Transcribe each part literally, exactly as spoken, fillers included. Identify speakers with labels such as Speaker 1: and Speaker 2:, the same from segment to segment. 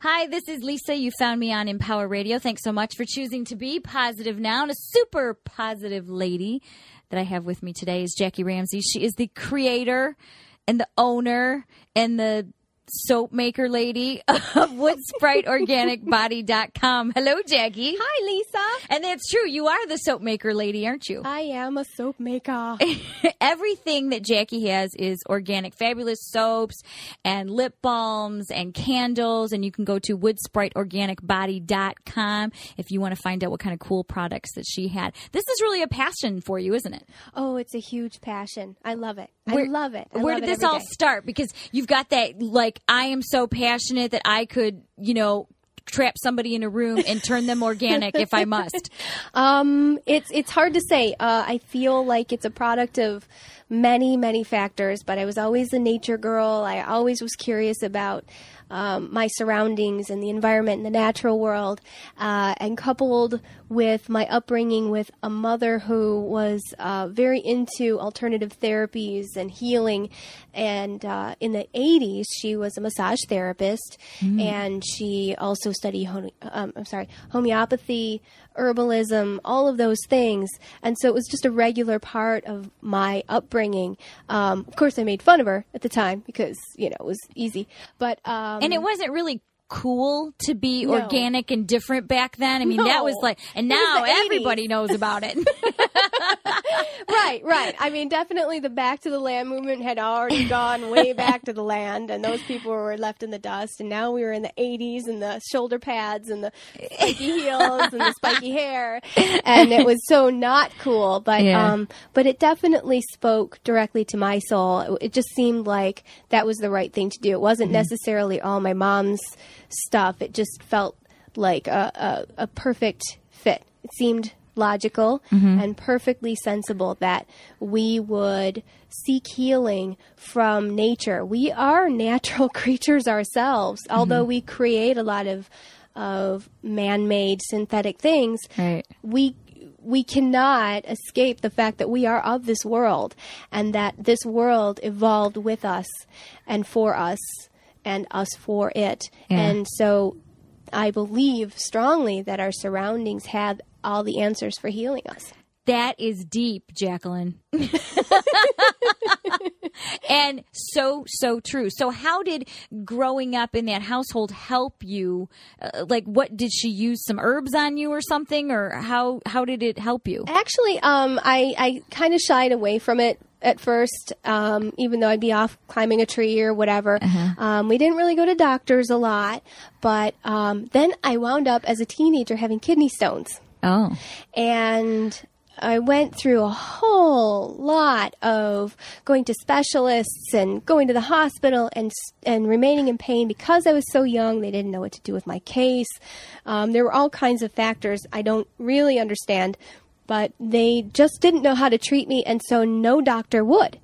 Speaker 1: Hi, this is Lisa. You found me on Empower Radio. Thanks so much for choosing to be positive now. And a super positive lady that I have with me today is Jackie Ramsey. She is the creator and the owner and the soap maker lady of wood sprite organic body dot com. Hello, Jackie.
Speaker 2: Hi, Lisa.
Speaker 1: And that's true. You are the soap maker lady, aren't you?
Speaker 2: I am a soap maker.
Speaker 1: Everything that Jackie has is organic. Fabulous soaps and lip balms and candles. And you can go to wood sprite organic body dot com if you want to find out what kind of cool products that she had. This is really a passion for you, isn't it?
Speaker 2: Oh, it's a huge passion. I love it.
Speaker 1: Where,
Speaker 2: I love it. I
Speaker 1: where
Speaker 2: love
Speaker 1: did
Speaker 2: it
Speaker 1: this
Speaker 2: every
Speaker 1: all
Speaker 2: day.
Speaker 1: start? Because you've got that, like, I am so passionate that I could, you know, trap somebody in a room and turn them organic if I must.
Speaker 2: Um, it's it's hard to say. Uh, I feel like it's a product of many, many factors, but I was always a nature girl. I always was curious about um, my surroundings and the environment and the natural world, uh, and coupled with my upbringing with a mother who was uh, very into alternative therapies and healing. And uh, in the eighties, she was a massage therapist, mm. and she also studied home, um, I'm sorry, homeopathy, herbalism, all of those things. And so it was just a regular part of my upbringing. Um, of course, I made fun of her at the time because, you know, it was easy. But um,
Speaker 1: and it wasn't really cool to be
Speaker 2: No.
Speaker 1: organic and different back then. I mean,
Speaker 2: No.
Speaker 1: that was like, and
Speaker 2: It was
Speaker 1: now
Speaker 2: the eighties.
Speaker 1: everybody knows about it.
Speaker 2: Right, right. I mean, definitely the Back to the Land movement had already gone way back to the land, and those people were left in the dust. And now we were in the eighties, and the shoulder pads, and the spiky heels, and the spiky hair, and it was so not cool. But
Speaker 1: Yeah.
Speaker 2: um, but it definitely spoke directly to my soul. It, it just seemed like that was the right thing to do. It wasn't
Speaker 1: Mm-hmm.
Speaker 2: necessarily all my mom's stuff. It just felt like a, a, a perfect fit. It seemed logical
Speaker 1: Mm-hmm.
Speaker 2: and perfectly sensible that we would seek healing from nature. We are natural creatures ourselves,
Speaker 1: Mm-hmm.
Speaker 2: although we create a lot of of man-made synthetic things.
Speaker 1: Right.
Speaker 2: We we cannot escape the fact that we are of this world, and that this world evolved with us and for us and us for it.
Speaker 1: Yeah.
Speaker 2: And so I believe strongly that our surroundings have all the answers for healing us.
Speaker 1: That is deep, Jacqueline. And so, so true. So how did growing up in that household help you? Uh, like, what, did she use some herbs on you or something? Or how, how did it help you?
Speaker 2: Actually, um, I, I kind of shied away from it at first, um, even though I'd be off climbing a tree or whatever.
Speaker 1: Uh-huh.
Speaker 2: Um, we didn't really go to doctors a lot. But um, then I wound up as a teenager having kidney stones.
Speaker 1: Oh.
Speaker 2: And I went through a whole lot of going to specialists and going to the hospital and and remaining in pain because I was so young. They didn't know what to do with my case. Um, there were all kinds of factors I don't really understand, but they just didn't know how to treat me, and so no doctor would.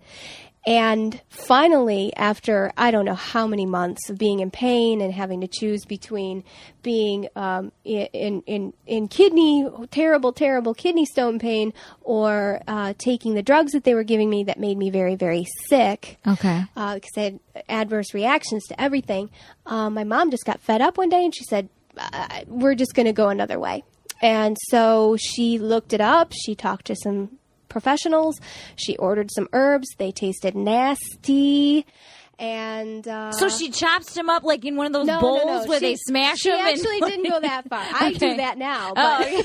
Speaker 2: And finally, after I don't know how many months of being in pain and having to choose between being um, in in in kidney terrible terrible kidney stone pain or uh, taking the drugs that they were giving me that made me very very sick.
Speaker 1: Okay.
Speaker 2: Uh, because I had adverse reactions to everything. Um, my mom just got fed up one day and she said, uh, "We're just going to go another way." And so she looked it up. She talked to some professionals. She ordered some herbs. They tasted nasty. And uh,
Speaker 1: So she chops them up like in one of those
Speaker 2: no,
Speaker 1: bowls
Speaker 2: no, no.
Speaker 1: where
Speaker 2: She,
Speaker 1: they smash
Speaker 2: she
Speaker 1: them?
Speaker 2: actually didn't go that far. I
Speaker 1: Okay.
Speaker 2: do that now. But
Speaker 1: Oh.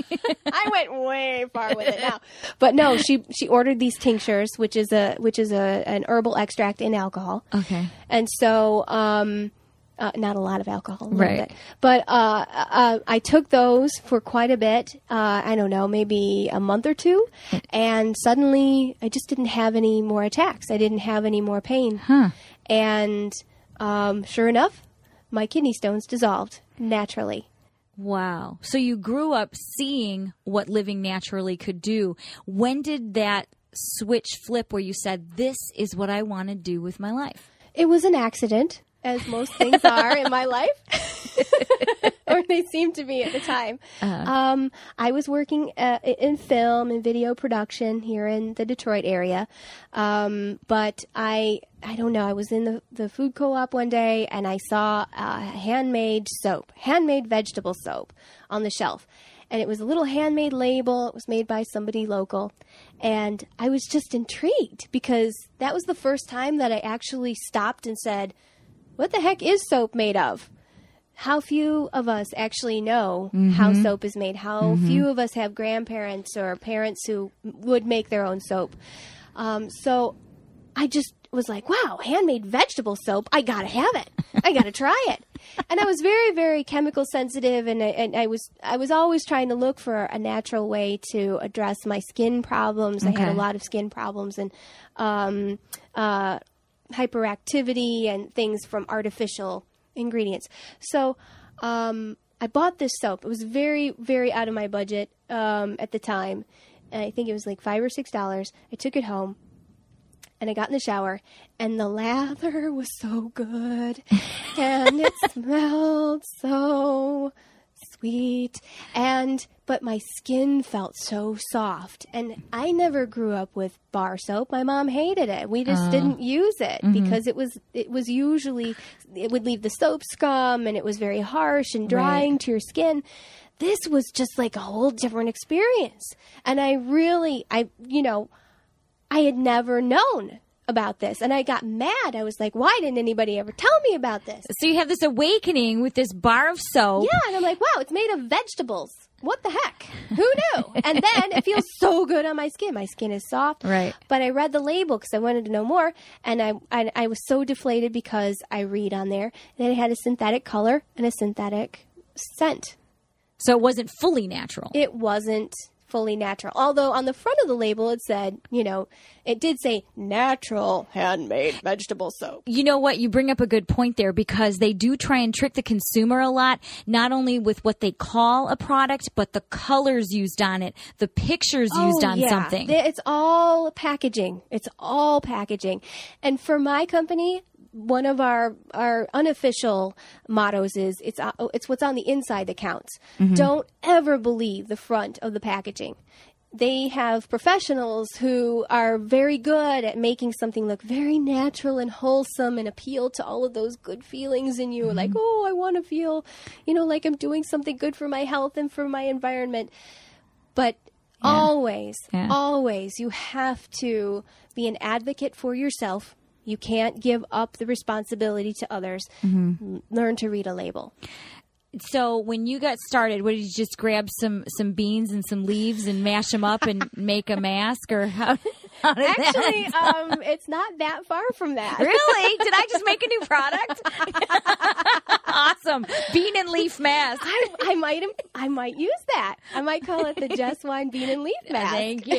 Speaker 2: I went way far with it now. But no, she she ordered these tinctures, which is a which is a an herbal extract in alcohol.
Speaker 1: Okay.
Speaker 2: And so um Uh, not a lot of alcohol, a little
Speaker 1: Right.
Speaker 2: bit. But uh, uh, I took those for quite a bit. Uh, I don't know, maybe a month or two. And suddenly I just didn't have any more attacks. I didn't have any more pain.
Speaker 1: Huh.
Speaker 2: And um, sure enough, my kidney stones dissolved naturally.
Speaker 1: Wow. So you grew up seeing what living naturally could do. When did that switch flip where you said, this is what I want to do with my life?
Speaker 2: It was an accident, as most things are in my life. or they seemed to be at the time. Uh-huh. Um, I was working uh, in film and video production here in the Detroit area. Um, but I, I don't know, I was in the, the food co-op one day and I saw a handmade soap, handmade vegetable soap on the shelf. And it was a little handmade label. It was made by somebody local. And I was just intrigued because that was the first time that I actually stopped and said, what the heck is soap made of? How few of us actually know mm-hmm. how soap is made. How mm-hmm. few of us have grandparents or parents who would make their own soap. Um, so I just was like, wow, handmade vegetable soap. I got to have it. I got to try it. And I was very, very chemical sensitive, and I, and I was I was always trying to look for a natural way to address my skin problems. Okay. I had a lot of skin problems and um, uh, hyperactivity and things from artificial ingredients. So um, I bought this soap. It was very, very out of my budget um, at the time. And I think it was like five or six dollars. I took it home. And I got in the shower, and the lather was so good, and it smelled so sweet, and but my skin felt so soft. And I never grew up with bar soap. My mom hated it. We just uh, didn't use it mm-hmm. because it was it was usually it would leave the soap scum, and it was very harsh and drying right. to your skin. This was just like a whole different experience, and I really, I you know. I had never known about this, and I got mad. I was like, why didn't anybody ever tell me about this?
Speaker 1: So you have this awakening with this bar of soap.
Speaker 2: Yeah, and I'm like, wow, it's made of vegetables. What the heck? Who knew? And then it feels so good on my skin. My skin is soft.
Speaker 1: Right.
Speaker 2: But I read the label because I wanted to know more, and I, I I was so deflated because I read on there that it had a synthetic color and a synthetic scent.
Speaker 1: So it wasn't fully natural.
Speaker 2: It wasn't fully natural. Although on the front of the label it said, you know, it did say natural handmade vegetable soap.
Speaker 1: You know what? You bring up a good point there because they do try and trick the consumer a lot, not only with what they call a product, but the colors used on it, the pictures
Speaker 2: oh,
Speaker 1: used on
Speaker 2: yeah.
Speaker 1: something.
Speaker 2: It's all packaging. It's all packaging. And for my company, one of our, our unofficial mottos is it's uh, it's what's on the inside that counts. Mm-hmm. Don't ever believe the front of the packaging. They have professionals who are very good at making something look very natural and wholesome and appeal to all of those good feelings in you. Mm-hmm. Like, oh, I want to feel, you know, like I'm doing something good for my health and for my environment. But yeah. always, yeah. always, you have to be an advocate for yourself. You can't give up the responsibility to others. Mm-hmm. Learn to read a label.
Speaker 1: So when you got started, what did you just grab some, some beans and some leaves and mash them up and make a mask, or how? how did
Speaker 2: Actually,
Speaker 1: that
Speaker 2: um, it's not that far from that.
Speaker 1: Really? Did I just make a new product? Awesome, bean and leaf mask.
Speaker 2: I, I might I might use that. I might call it the Just Wine Bean and Leaf Mask.
Speaker 1: Thank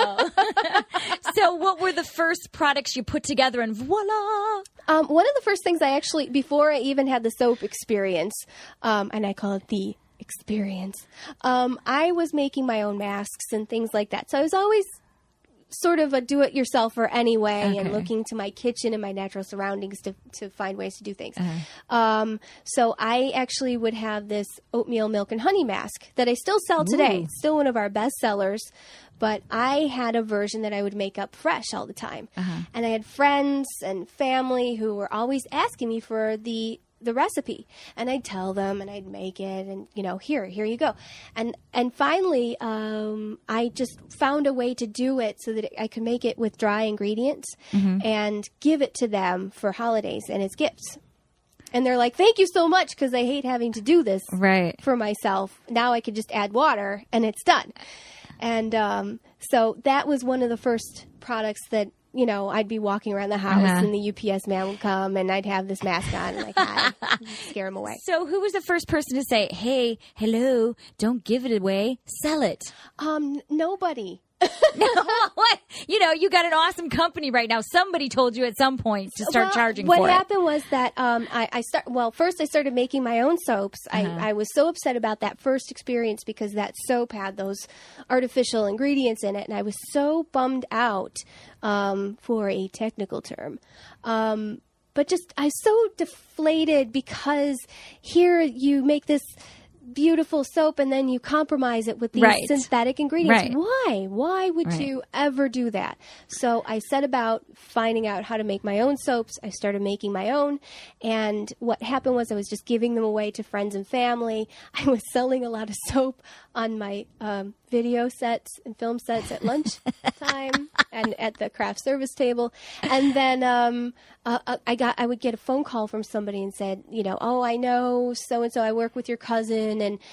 Speaker 1: you. So, what were the first products you put together, and voila?
Speaker 2: Um, one of the first things I actually, before I even had the soap experience, um, and I call it the experience, um, I was making my own masks and things like that. So I was always sort of a do-it-yourselfer anyway, okay. and looking to my kitchen and my natural surroundings to, to find ways to do things. Uh-huh. Um, so I actually would have this oatmeal milk and honey mask that I still sell today. Ooh. It's still one of our best sellers. But I had a version that I would make up fresh all the time. Uh-huh. And I had friends and family who were always asking me for the the recipe. And I'd tell them and I'd make it and, you know, here, here you go. And and finally, um, I just found a way to do it so that I could make it with dry ingredients mm-hmm. and give it to them for holidays and as gifts. And they're like, thank you so much, because I hate having to do this
Speaker 1: right.
Speaker 2: for myself. Now I could just add water and it's done. And um, so that was one of the first products that, you know, I'd be walking around the house uh-huh. and the U P S man would come and I'd have this mask on and like, hi, scare him away.
Speaker 1: So who was the first person to say, hey, hello, don't give it away, sell it?
Speaker 2: Um, nobody.
Speaker 1: What? You know, you got an awesome company right now. Somebody told you at some point to start
Speaker 2: well,
Speaker 1: charging
Speaker 2: for it.
Speaker 1: What
Speaker 2: happened was that um, I, I start. Well, first I started making my own soaps. Uh-huh. I, I was so upset about that first experience because that soap had those artificial ingredients in it, and I was so bummed out, um, for a technical term, um, but just I was so deflated because here you make this beautiful soap and then you compromise it with these
Speaker 1: Right.
Speaker 2: synthetic ingredients.
Speaker 1: Right.
Speaker 2: Why? Why would
Speaker 1: Right.
Speaker 2: you ever do that? So I set about finding out how to make my own soaps. I started making my own. And what happened was I was just giving them away to friends and family. I was selling a lot of soap on my um, video sets and film sets at lunch time and at the craft service table. And then um, uh, I got I would get a phone call from somebody and said, you know, oh, I know so-and-so, I work with your cousin, and,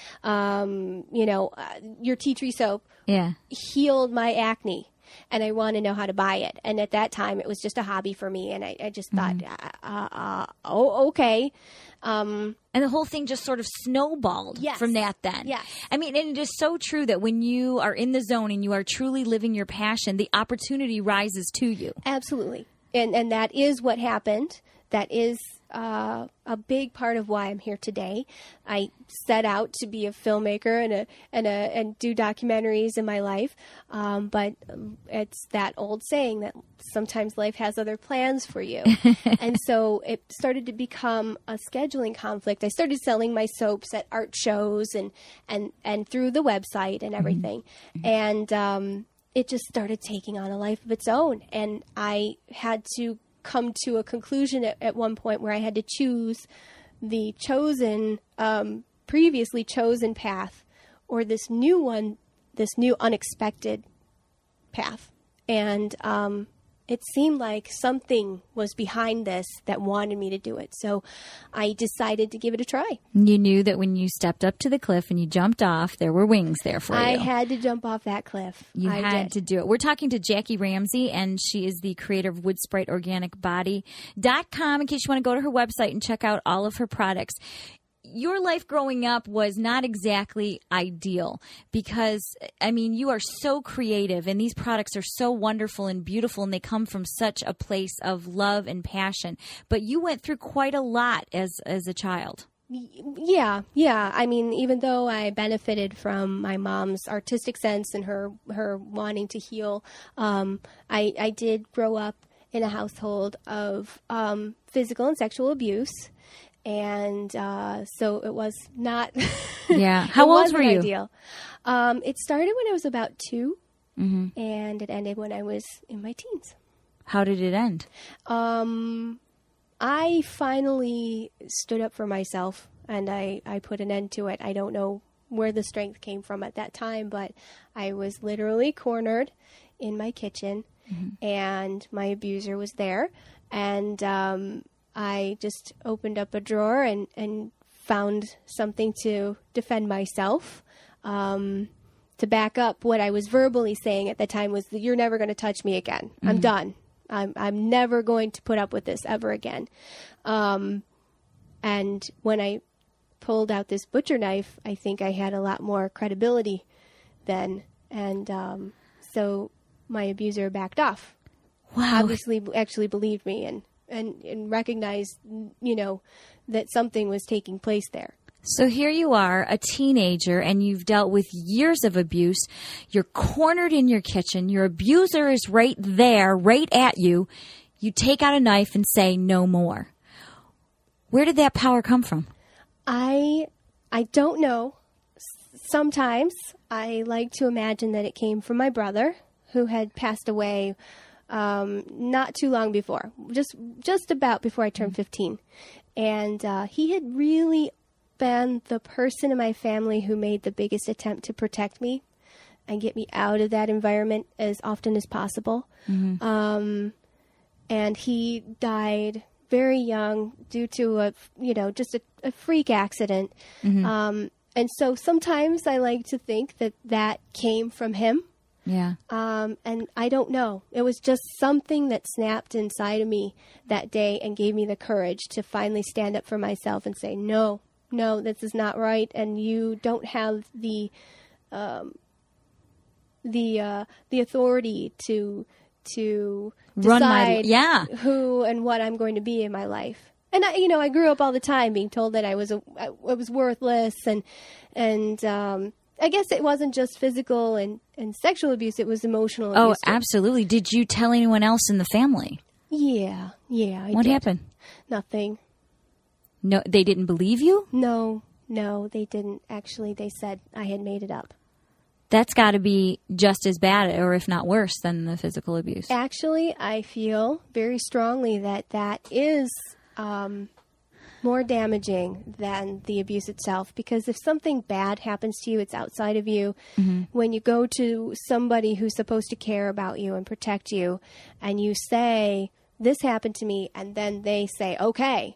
Speaker 2: um, you know, uh, your tea tree soap
Speaker 1: Yeah.
Speaker 2: healed my acne, and I want to know how to buy it. And at that time, it was just a hobby for me, and I, I just thought, uh, uh, uh, oh, okay. Um,
Speaker 1: And the whole thing just sort of snowballed
Speaker 2: Yes.
Speaker 1: from that then.
Speaker 2: Yes.
Speaker 1: I mean, and it is so true that when you are in the zone and you are truly living your passion, the opportunity rises to you.
Speaker 2: Absolutely. And and that is what happened. That is uh, a big part of why I'm here today. I set out to be a filmmaker and a and a and do documentaries in my life, um, but it's that old saying that sometimes life has other plans for you. And so it started to become a scheduling conflict. I started selling my soaps at art shows and and and through the website and everything, mm-hmm. and um, it just started taking on a life of its own. And I had to come to a conclusion at, at one point where I had to choose the chosen, um, previously chosen path, or this new one, this new unexpected path. And um, it seemed like something was behind this that wanted me to do it. So I decided to give it a try.
Speaker 1: You knew that when you stepped up to the cliff and you jumped off, there were wings there for
Speaker 2: I
Speaker 1: you.
Speaker 2: I had to jump off that cliff.
Speaker 1: You
Speaker 2: I
Speaker 1: had
Speaker 2: did.
Speaker 1: to do it. We're talking to Jackie Ramsey, and she is the creator of wood sprite organic body dot com in case you want to go to her website and check out all of her products. Your life growing up was not exactly ideal because, I mean, you are so creative and these products are so wonderful and beautiful and they come from such a place of love and passion. But you went through quite a lot as, as a child.
Speaker 2: Yeah, yeah. I mean, even though I benefited from my mom's artistic sense and her, her wanting to heal, um, I, I did grow up in a household of um, physical and sexual abuse. And uh, so it was not.
Speaker 1: Yeah. How old
Speaker 2: wasn't
Speaker 1: were you?
Speaker 2: Ideal. Um, it started when I was about two,
Speaker 1: Mm-hmm.
Speaker 2: and it ended when I was in my teens.
Speaker 1: How did it end?
Speaker 2: Um, I finally stood up for myself, and I, I put an end to it. I don't know where the strength came from at that time, but I was literally cornered in my kitchen, mm-hmm. and my abuser was there, and um, I just opened up a drawer and, and found something to defend myself. Um, to back up what I was verbally saying at the time was, you're never going to touch me again. Mm-hmm. I'm done. I'm I'm never going to put up with this ever again. Um, and when I pulled out this butcher knife, I think I had a lot more credibility then. And um, so my abuser backed off.
Speaker 1: Wow.
Speaker 2: Obviously actually believed me and, and, and recognized, you know, that something was taking place there.
Speaker 1: So here you are, a teenager, and you've dealt with years of abuse. You're cornered in your kitchen. Your abuser is right there, right at you. You take out a knife and say, no more. Where did that power come from?
Speaker 2: I I don't know. Sometimes I like to imagine that it came from my brother, who had passed away um, not too long before, just just about before I turned fifteen. And uh, he had really been the person in my family who made the biggest attempt to protect me and get me out of that environment as often as possible. Mm-hmm. Um, and he died very young due to a, you know, just a, a freak accident. Mm-hmm. Um, and so sometimes I like to think that that came from him.
Speaker 1: Yeah.
Speaker 2: Um, and I don't know. It was just something that snapped inside of me that day and gave me the courage to finally stand up for myself and say, no, no, this is not right. And you don't have the, um, the, uh, the authority to, to
Speaker 1: Run
Speaker 2: decide
Speaker 1: my, yeah.
Speaker 2: who and what I'm going to be in my life. And I, you know, I grew up all the time being told that I was a, I was worthless, and, and, um, I guess it wasn't just physical and, and sexual abuse. It was emotional abuse.
Speaker 1: Oh, absolutely. Did you tell anyone else in the family?
Speaker 2: Yeah. Yeah. I
Speaker 1: What
Speaker 2: did.
Speaker 1: happened?
Speaker 2: Nothing.
Speaker 1: No, they didn't believe you?
Speaker 2: No, no, they didn't. Actually, they said I had made it up.
Speaker 1: That's got to be just as bad, or if not worse, than the physical abuse.
Speaker 2: Actually, I feel very strongly that that is um, more damaging than the abuse itself. Because if something bad happens to you, it's outside of you. Mm-hmm. When you go to somebody who's supposed to care about you and protect you, and you say, this happened to me, and then they say, okay,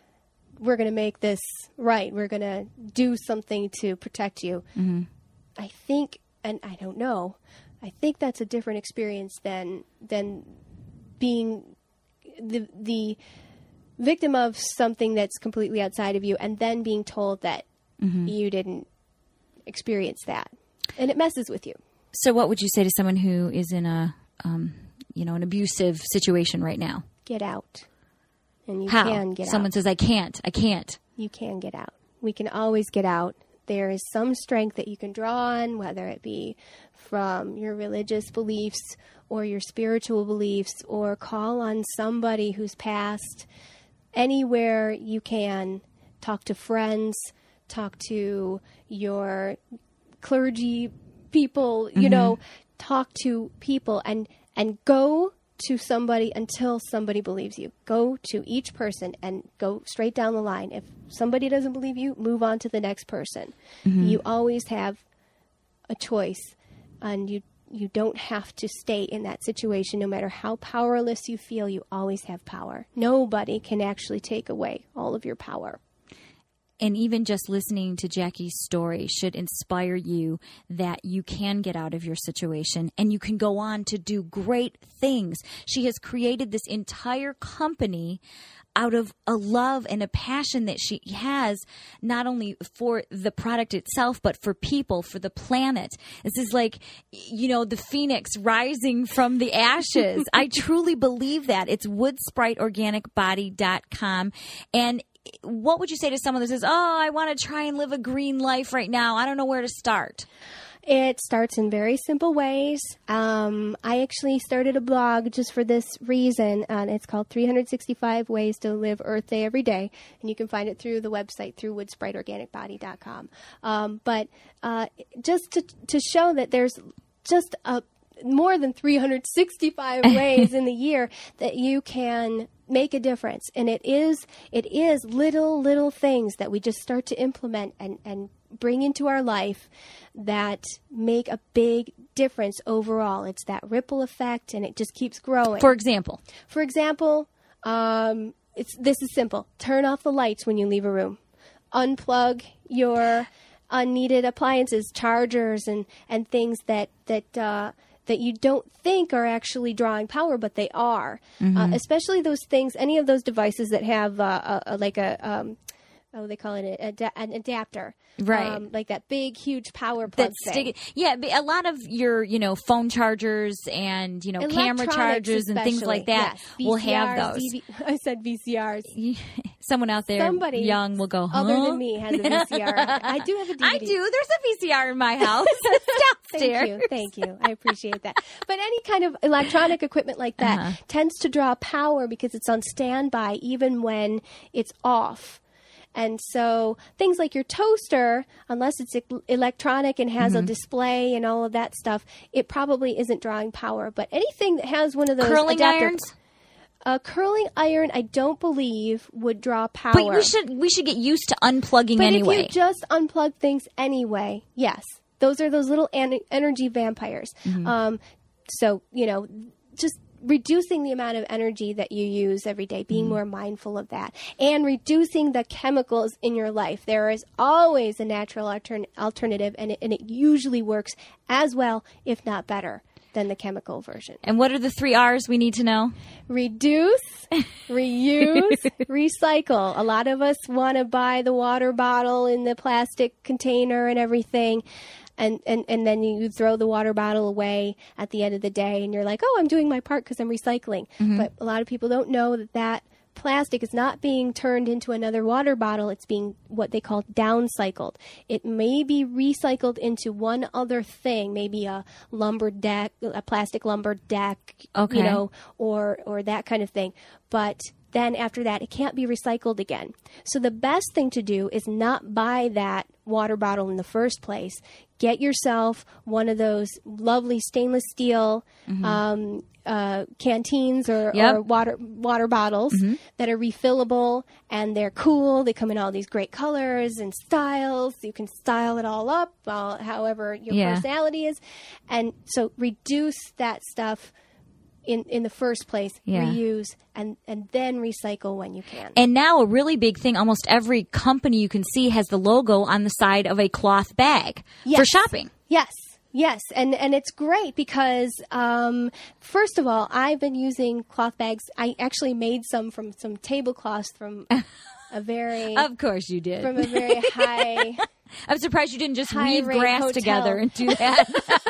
Speaker 2: we're going to make this right. We're going to do something to protect you. Mm-hmm. I think, and I don't know, I think that's a different experience than than being the the victim of something that's completely outside of you and then being told that mm-hmm. you didn't experience that. And it messes with you.
Speaker 1: So what would you say to someone who is in a, um, you know, an abusive situation right now?
Speaker 2: Get out. And you
Speaker 1: How?
Speaker 2: can get
Speaker 1: Someone
Speaker 2: out.
Speaker 1: says, I can't, I can't.
Speaker 2: You can get out. We can always get out. There is some strength that you can draw on, whether it be from your religious beliefs or your spiritual beliefs, or call on somebody who's passed. Anywhere you can, talk to friends, talk to your clergy people, you mm-hmm. know, talk to people and, and go to somebody until somebody believes you. Go to each person and go straight down the line. If somebody doesn't believe you, move on to the next person. Mm-hmm. You always have a choice, and you you don't have to stay in that situation. No matter how powerless you feel, you always have power. Nobody can actually take away all of your power.
Speaker 1: And even just listening to Jackie's story should inspire you that you can get out of your situation and you can go on to do great things. She has created this entire company out of a love and a passion that she has, not only for the product itself, but for people, for the planet. This is like, you know, the phoenix rising from the ashes. I truly believe that. It's wood sprite organic body dot com. And what would you say to someone that says, oh, I want to try and live a green life right now. I don't know where to start.
Speaker 2: It starts in very simple ways. Um, I actually started a blog just for this reason, and it's called three hundred sixty-five Ways to Live Earth Day Every Day, and you can find it through the website, through wood sprite organic body dot com. Um, but uh, just to, to show that there's just a, more than three hundred sixty-five ways in the year that you can make a difference. And it is it is little, little things that we just start to implement and, and bring into our life that make a big difference overall. It's that ripple effect, and it just keeps growing.
Speaker 1: For example?
Speaker 2: For example, um, it's this is simple. Turn off the lights when you leave a room. Unplug your unneeded appliances, chargers, and, and things that, that uh, that you don't think are actually drawing power, but they are. Mm-hmm. Uh, especially those things, any of those devices that have uh, a, a, like a, um, oh, they call it a, a, an adapter.
Speaker 1: Right.
Speaker 2: Um, like that big, huge power plug
Speaker 1: That's
Speaker 2: thing.
Speaker 1: Stick, yeah, a lot of your, you know, phone chargers and, you know, camera chargers and things like that
Speaker 2: yes.
Speaker 1: will have those.
Speaker 2: D V- I said V C Rs.
Speaker 1: Someone out there
Speaker 2: Somebody
Speaker 1: young will go, huh?
Speaker 2: Other than me has a V C R. I do have a D V D.
Speaker 1: I do. There's a V C R in my house. It's downstairs.
Speaker 2: Thank you. Thank you. I appreciate that. But any kind of electronic equipment like that uh-huh. tends to draw power because it's on standby even when it's off. And so things like your toaster, unless it's electronic and has mm-hmm. a display and all of that stuff, it probably isn't drawing power. But anything that has one of those
Speaker 1: curling
Speaker 2: adapter-
Speaker 1: irons,
Speaker 2: a curling iron, I don't believe would draw power.
Speaker 1: But we should we should get used to unplugging
Speaker 2: but
Speaker 1: anyway.
Speaker 2: If you just unplug things anyway, yes, those are those little en- energy vampires. Mm-hmm. Um, so you know, just reducing the amount of energy that you use every day, being mm. more mindful of that, and reducing the chemicals in your life. There is always a natural altern- alternative, and it, and it usually works as well, if not better, than the chemical version.
Speaker 1: And what are the three R's we need to know?
Speaker 2: Reduce, reuse, recycle. A lot of us want to buy the water bottle in the plastic container and everything. And, and, and then you throw the water bottle away at the end of the day, and you're like, oh, I'm doing my part because I'm recycling. Mm-hmm. But a lot of people don't know that that plastic is not being turned into another water bottle. It's being what they call downcycled. It may be recycled into one other thing, maybe a lumber deck, a plastic lumber deck,
Speaker 1: okay.
Speaker 2: you know, or or that kind of thing. But then after that, it can't be recycled again. So the best thing to do is not buy that water bottle in the first place. Get yourself one of those lovely stainless steel mm-hmm. um, uh, canteens or,
Speaker 1: yep.
Speaker 2: or water water bottles mm-hmm. that are refillable, and they're cool. They come in all these great colors and styles. You can style it all up, well, however your
Speaker 1: yeah.
Speaker 2: personality is. And so reduce that stuff in in the first place,
Speaker 1: yeah.
Speaker 2: reuse, and, and then recycle when you can.
Speaker 1: And now a really big thing, almost every company you can see has the logo on the side of a cloth bag
Speaker 2: yes.
Speaker 1: for shopping.
Speaker 2: Yes. Yes, and, and it's great because, um, first of all, I've been using cloth bags. I actually made some from some tablecloths from a very...
Speaker 1: Of course you did.
Speaker 2: From a very high...
Speaker 1: I'm surprised you didn't just weave grass
Speaker 2: hotel.
Speaker 1: together and do that.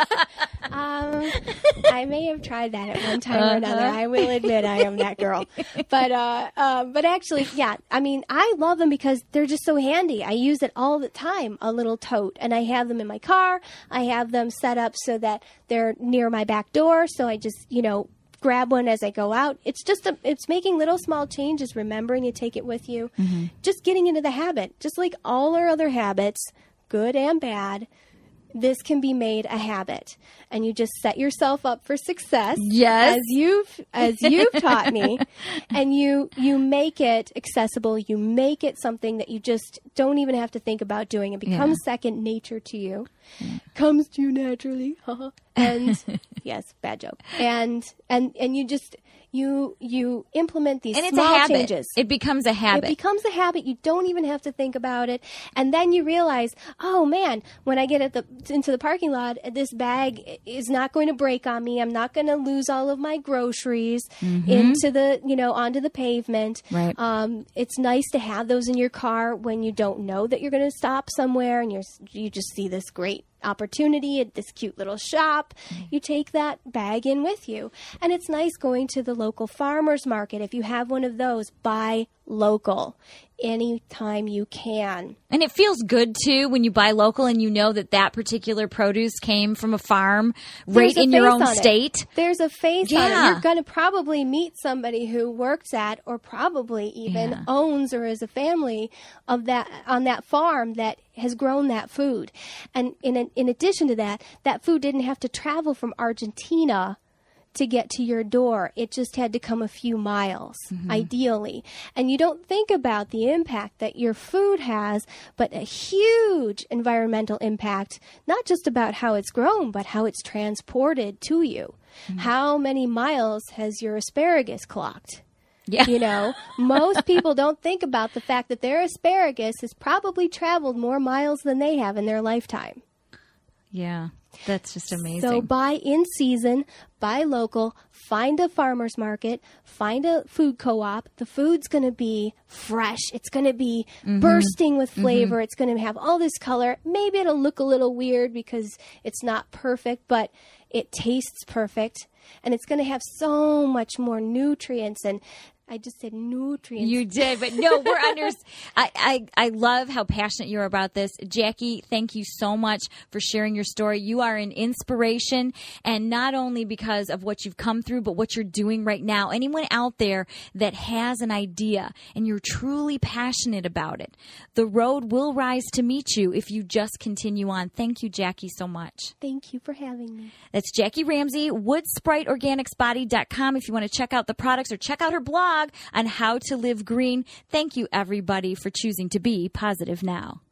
Speaker 2: um, I may have tried that at one time uh-huh. or another. I will admit I am that girl. But uh, uh, but actually, yeah, I mean, I love them because they're just so handy. I use it all the time, a little tote. And I have them in my car. I have them set up so that they're near my back door. So I just, you know, grab one as I go out. It's just a, it's making little small changes, remembering to take it with you, mm-hmm. just getting into the habit. Just like all our other habits, good and bad, this can be made a habit, and you just set yourself up for success.
Speaker 1: Yes,
Speaker 2: as you've as you've taught me, and you you make it accessible. You make it something that you just don't even have to think about doing. It becomes yeah. second nature to you. Yeah. Comes to you naturally. And yes, bad joke. And and and you just you you implement these
Speaker 1: and it's
Speaker 2: small
Speaker 1: a habit.
Speaker 2: changes.
Speaker 1: It becomes a habit.
Speaker 2: It becomes a habit. You don't even have to think about it. And then you realize, oh man, when I get at the into the parking lot, this bag is not going to break on me. I'm not going to lose all of my groceries mm-hmm. into the, you know, onto the pavement.
Speaker 1: Right.
Speaker 2: Um, it's nice to have those in your car when you don't know that you're going to stop somewhere and you're you just see this great opportunity at this cute little shop. You take that bag in with you. And it's nice going to the local farmer's market. If you have one of those, buy local anytime you can.
Speaker 1: And it feels good too when you buy local and you know that that particular produce came from a farm right in your own state.
Speaker 2: It. There's a face
Speaker 1: yeah.
Speaker 2: on it. You're going to probably meet somebody who works at or probably even yeah. owns or is a family of that on that farm that has grown that food. And in in addition to that, that food didn't have to travel from Argentina to get to your door. It just had to come a few miles, mm-hmm. ideally. And you don't think about the impact that your food has, but a huge environmental impact, not just about how it's grown, but how it's transported to you. Mm-hmm. How many miles has your asparagus clocked?
Speaker 1: Yeah.
Speaker 2: You know, most people don't think about the fact that their asparagus has probably traveled more miles than they have in their lifetime.
Speaker 1: Yeah. That's just amazing.
Speaker 2: So buy in season, buy local, find a farmer's market, find a food co-op. The food's going to be fresh. It's going to be mm-hmm. bursting with flavor. Mm-hmm. It's going to have all this color. Maybe it'll look a little weird because it's not perfect, but it tastes perfect. And it's going to have so much more nutrients. And I just said nutrients.
Speaker 1: You did, but no, we're under. I, I, I love how passionate you're about this. Jackie, thank you so much for sharing your story. You are an inspiration, and not only because of what you've come through, but what you're doing right now. Anyone out there that has an idea and you're truly passionate about it, the road will rise to meet you if you just continue on. Thank you, Jackie, so much.
Speaker 2: Thank you for having me.
Speaker 1: That's Jackie Ramsey, wood sprite organics body dot com if you want to check out the products or check out her blog on how to live green. Thank you, everybody, for choosing to be positive now.